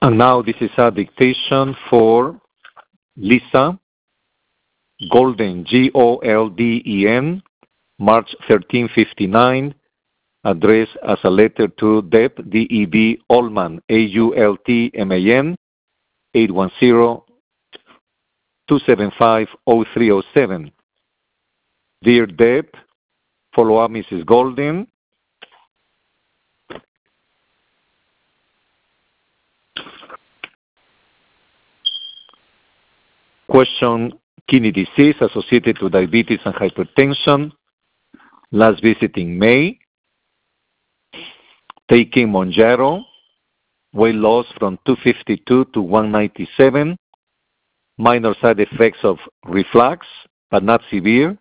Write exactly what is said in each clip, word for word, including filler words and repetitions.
And now this is a dictation for Lisa Golden, G O L D E N, March thirteen fifty-nine, addressed as a letter to Deb, D E B Allman, A U L T M A N, eight one zero, two seven five, zero three zero seven. Dear Deb, follow up Missus Golden. Question: kidney disease associated to diabetes and hypertension. Last visit in May. Taking Mounjaro. Weight loss from two fifty-two to one ninety-seven. Minor side effects of reflux, but not severe.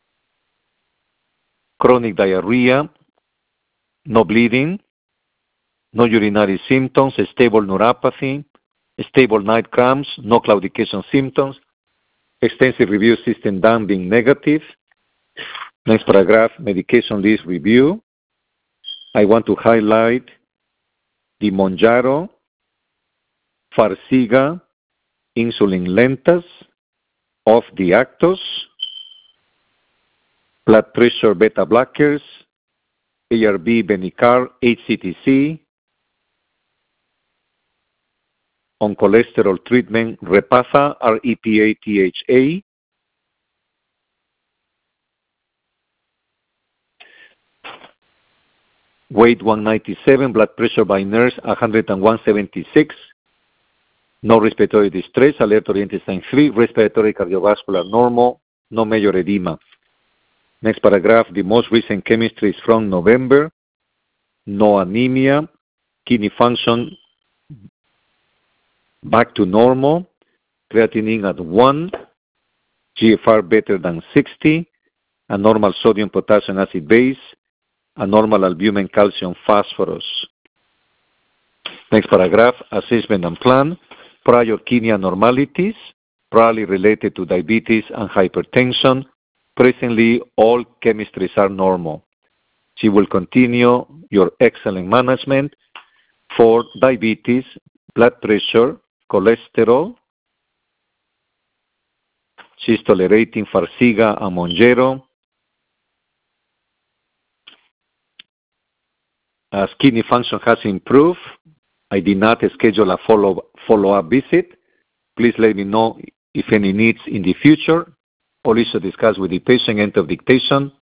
Chronic diarrhea. No bleeding. No urinary symptoms. Stable neuropathy. Stable night cramps. No claudication symptoms. Extensive review system done being negative. Next paragraph, medication list review. I want to highlight the Mounjaro, Farxiga, insulin Lentas, of the Actos, blood pressure beta blockers, A R B Benicar, H C T C, on cholesterol treatment, Repatha, R E P A T H A, weight one ninety-seven, blood pressure by nurse one hundred one seventy-six, no respiratory distress, alert-oriented sign three, respiratory cardiovascular normal, no major edema. Next paragraph, the most recent chemistry is from November, no anemia, kidney function back to normal, creatinine at one, G F R better than sixty, a normal sodium potassium acid base, a normal albumin calcium phosphorus. Next paragraph, assessment and plan, prior kidney abnormalities, probably related to diabetes and hypertension. Presently, all chemistries are normal. She will continue your excellent management for diabetes, blood pressure, cholesterol. She's tolerating Farxiga and Mounjaro. As kidney function has improved, I did not schedule a follow, follow-up visit. Please let me know if any needs in the future. Or also discuss with the patient. End of dictation.